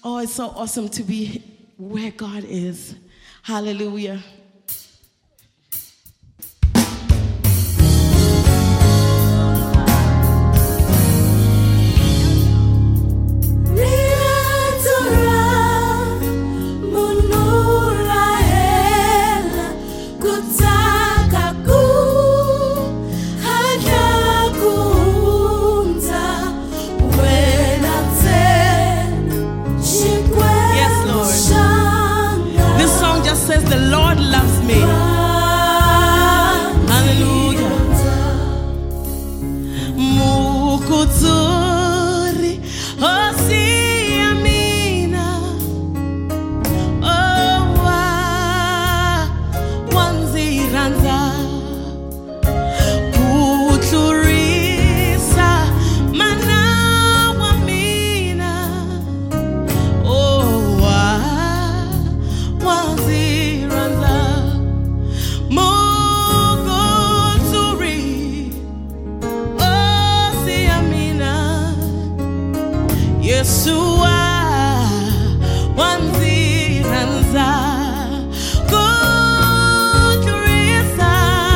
Oh, it's so awesome to be where God is. Hallelujah. Says the Lord loves me. Hallelujah. Mukuturi osiamina. Owa wanziranza. Kutlurisa manawamina. Owa wanziranza. Yeshua wanziranza kuturisa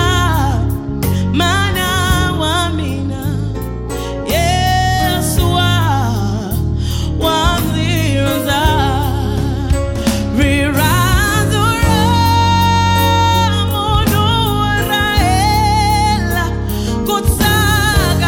mana wamina. Yeshua wanziranza rirazura monoraela kutsaga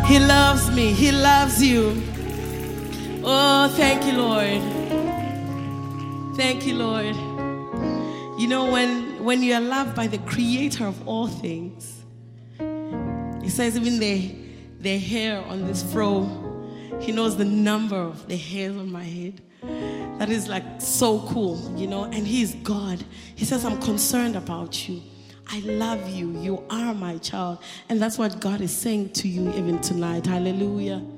He loves me. He loves you. Oh, thank you, Lord. Thank you, Lord. You know, when you are loved by the creator of all things, he says even the hair on this fro, he knows the number of the hairs on my head. That is like so cool, you know, and he's God. He says, I'm concerned about you. I love you. You are my child. And that's what God is saying to you even tonight. Hallelujah.